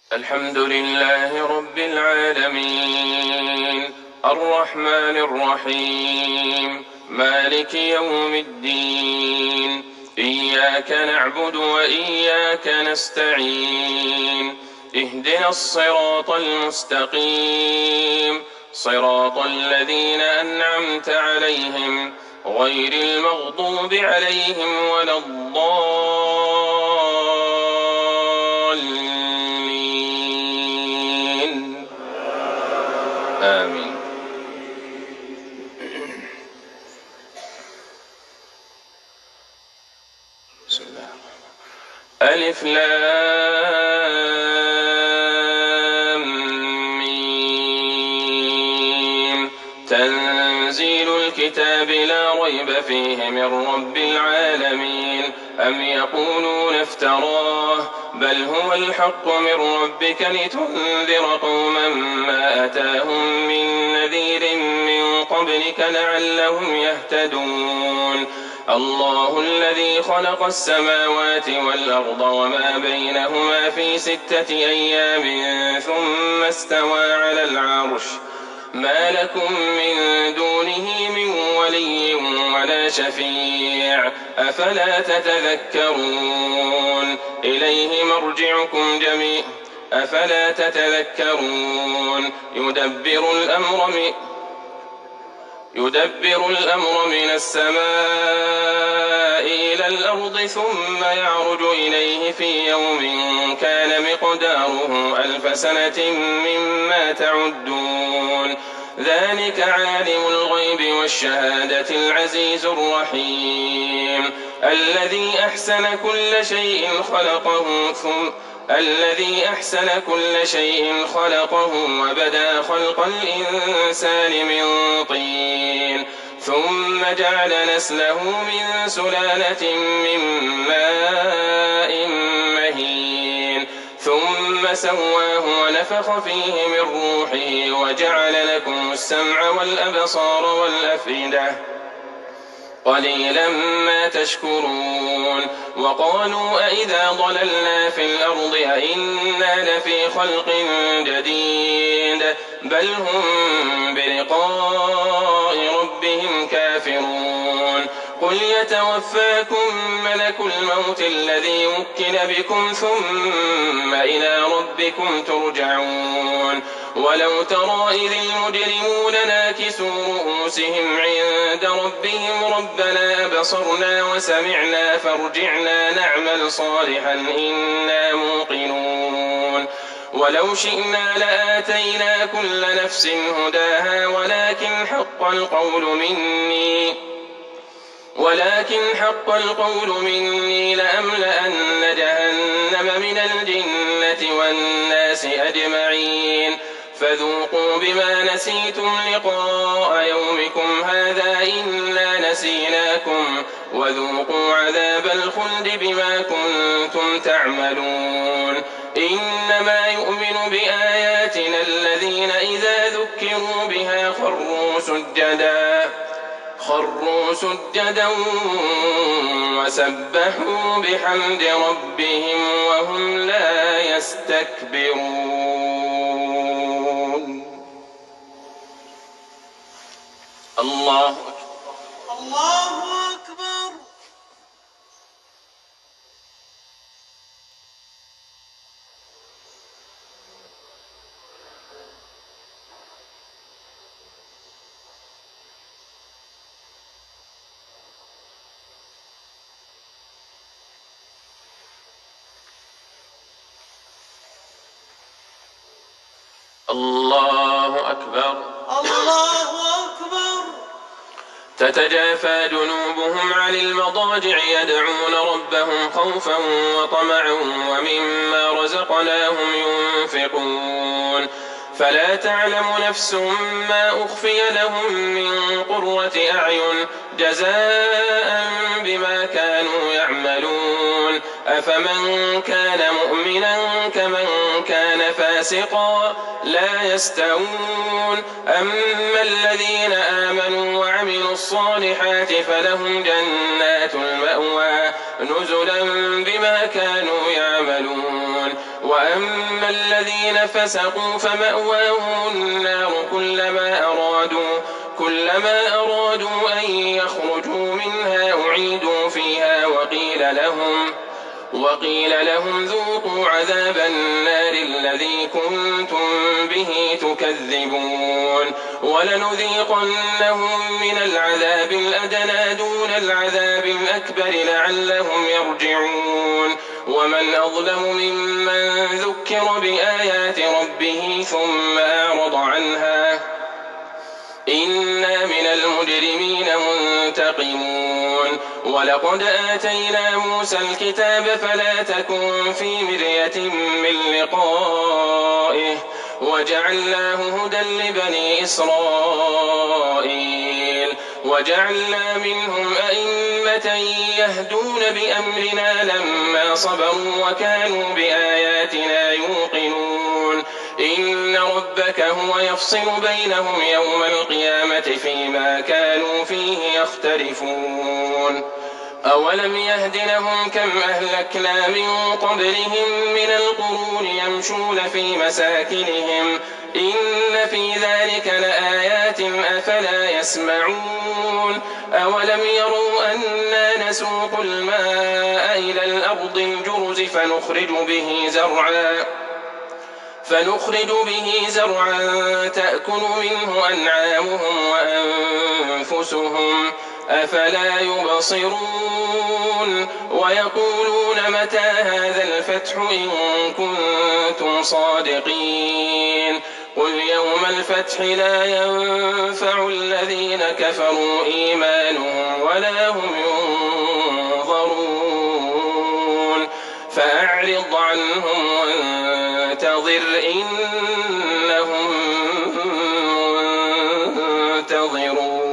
الحمد لله رب العالمين الرحمن الرحيم مالك يوم الدين إياك نعبد وإياك نستعين اهدنا الصراط المستقيم صراط الذين أنعمت عليهم غير المغضوب عليهم ولا الضالين آمين. بسم الله. ألف لام ميم تنزيل الكتاب لا ريب فيه من رب العالمين أم يقولون افتراه بل هو الحق من ربك لتنذر قوما ما أتاهم من نذير من قبلك لعلهم يهتدون. الله الذي خلق السماوات والأرض وما بينهما في 6 أيام ثم استوى على العرش ما لكم من دونه من ولي ولا شفيع أفلا تتذكرون. إليه مرجعكم جميعا أفلا تتذكرون. يدبر الأمر من السماء إلى الأرض ثم يعرج إليه في يوم كان مقداره 1000 سنة مما تعدون. ذلك عالم الغيب والشهادة العزيز الرحيم الذي أحسن كل شيء خلقه وبدأ خلق الإنسان من طين ثم جعل نسله من سلالة من ماء مهين ثم سواه ونفخ فيه من روحه وجعل لكم السمع والأبصار والأفئدة قليلا ما تشكرون. وقالوا أإذا ضللنا في الأرض أإنا لفي خلق جديد بل هم بلقاء ربهم كافرون. قل يتوفاكم ملك الموت الذي وكل بكم ثم إلى ربكم ترجعون. ولو ترى إذ المجرمون ناكسوا رؤوسهم عند ربهم ربنا أبصرنا وسمعنا فارجعنا نعمل صالحا إنا موقنون. ولو شئنا لآتينا كل نفس هداها ولكن حق القول مني لأملأن جهنم من الجنة والناس أجمعين. فذوقوا بما نسيتم لقاء يومكم هذا إنا نسيناكم وذوقوا عذاب الخلد بما كنتم تعملون. إنما يؤمن بآياتنا الذين إذا ذكروا بها خروا سجدا وسبحوا بحمد ربهم وهم لا يستكبرون. الله أكبر. الله أكبر. الله أكبر. تتجافى جنوبهم عن المضاجع يدعون ربهم خوفا وطمعا ومما رزقناهم ينفقون. فلا تعلم نفس ما أخفي لهم من قرة أعين جزاء بما كانوا يعملون. أفمن كان مؤمنا كمن كان فاسقا لا يستوون. أما الذين آمنوا وعملوا الصالحات فلهم جنات المأوى نزلا بما كانوا يعملون. وأما الذين فسقوا فمأواهم النار كلما أرادوا أن يخرجوا منها أعيدوا فيها وقيل لهم ذوقوا عذاب النار الذي كنتم به تكذبون ولنذيقنهم من العذاب الأدنى دون العذاب الأكبر لعلهم يرجعون ومن أظلم ممن ذكر بآيات ربه ثم أعرض عنها إنا من المجرمين منتقمون ولقد آتينا موسى الكتاب فلا تكن في مرية من لقائه وجعلناه هدى لبني إسرائيل وجعلنا منهم أئمة يهدون بأمرنا لما صبروا وكانوا بآياتنا يوقنون إن ربك هو يفصل بينهم يوم القيامة فيما كانوا فيه يختلفون أولم يهد لهم كم أهلكنا من قبلهم من القرون يمشون في مساكنهم إن في ذلك لآيات أفلا يسمعون أولم يروا أنا نسوق الماء إلى الأرض الجرز فنخرج به زرعا تأكل منه أنعامهم وأنفسهم أفلا يبصرون ويقولون متى هذا الفتح إن كنتم صادقين قل يوم الفتح لا ينفع الذين كفروا إيمانهم ولا هم ينظرون فأعرض عنهم وانتظر إنهم منتظرون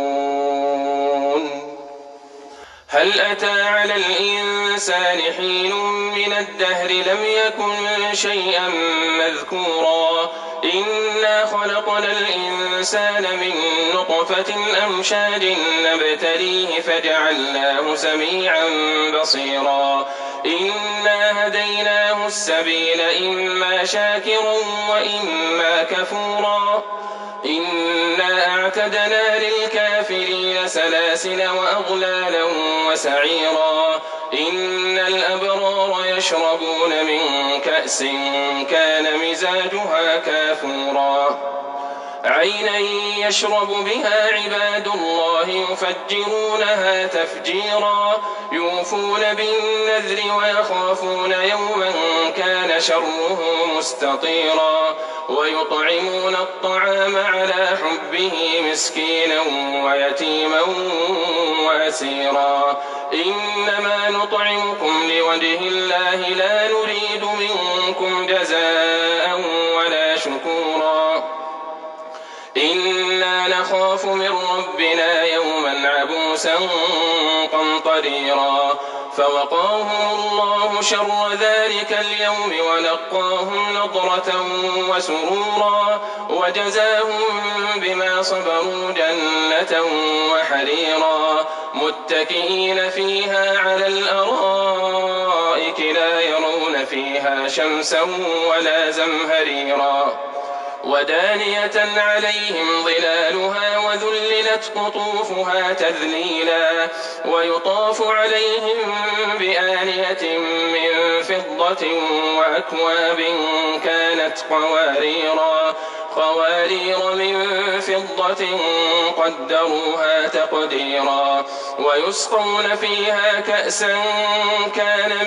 هل أتى على الإنسان حين من الدهر لم يكن شيئا مذكورا إنا خلقنا الإنسان من نطفة أمشاج نبتليه فجعلناه سميعا بصيرا إنا هديناه السبيل إما شاكرا وإما كفورا إنا أعتدنا للكافرين سلاسل وأغلالا وسعيرا إن الأبرار يشربون من كأس كان مزاجها كافورا عينا يشرب بها عباد الله يفجرونها تفجيرا يوفون بالنذر ويخافون يوما كان شره مستطيرا ويطعمون الطعام على حبه مسكينا ويتيما وأسيرا إنما نطعمكم لوجه الله لا نريد منكم جزاء ولا شكورا إنا نخاف من ربنا يوما عبوسا قمطريرا فوقاهم الله شر ذلك اليوم ولقاهم نضرة وسرورا وجزاهم بما صبروا جنة وحريرا متكئين فيها على الأرائك لا يرون فيها شمسا ولا زمهريرا ودانية عليهم ظلالها وذللت قطوفها تذليلا ويطاف عليهم بآنية من فضة وأكواب كانت قوارير من فضة قدروها تقديرا ويسقون فيها كأسا كان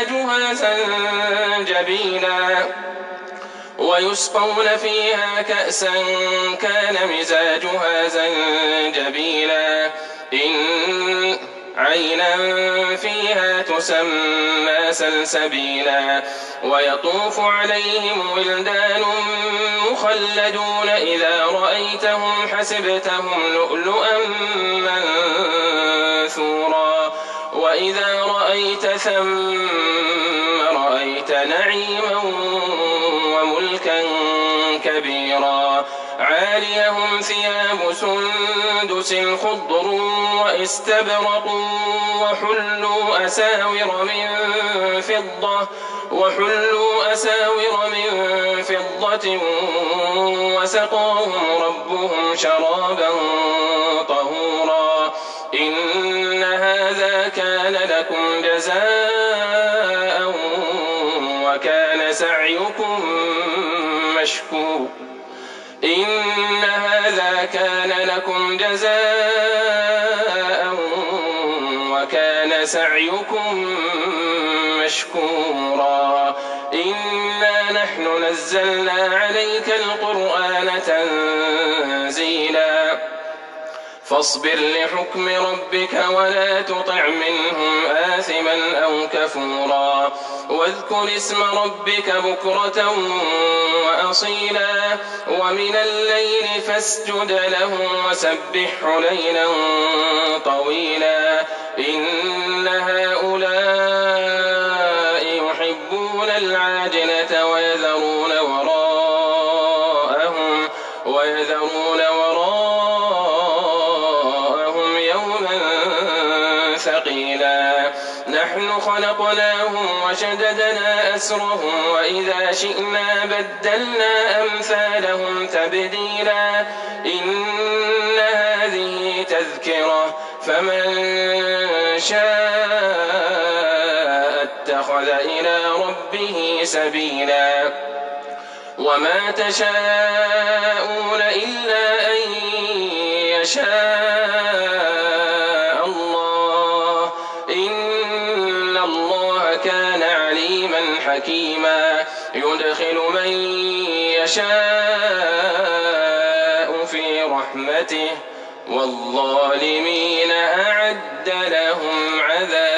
مزاجها زنجبيلا إن عينا فيها تسمى سلسبيلا ويطوف عليهم ولدان مخلدون إذا رأيتهم حسبتهم لؤلؤا منثورا وإذا رأيت ثم رأيت نعيما وملكا كبيرا عاليهم ثياب سندس خضر واستبرق وحلوا أساور من فضة وحلوا أساور من فضة وسقاهم ربهم شرابا طهورا إن هذا كان لكم جزاء وكان سعيكم مشكورا إن هذا كان لكم جزاء وكان سعيكم مشكورا إنا نحن نزلنا عليك القرآن تنزيلا فاصبر لحكم ربك ولا تطع منهم آثما أو كفورا واذكر اسم ربك بكرة وأصيلا ومن الليل فاسجد له وسبحه ليلا طويلا إن هؤلاء يحبون العاجلة ويذرون وراءهم يوما ثقيلا نحن خلقناهم وشددنا أسرهم وإذا شئنا بدلنا أمثالهم تبديلا إن هذه تذكرة فمن شاء اتخذ إلى ربه سبيلا وما تشاءون إلا أن يشاء الله إن الله كان عليما حكيما يدخل من يشاء في رحمته والظالمين أعد لهم عذابا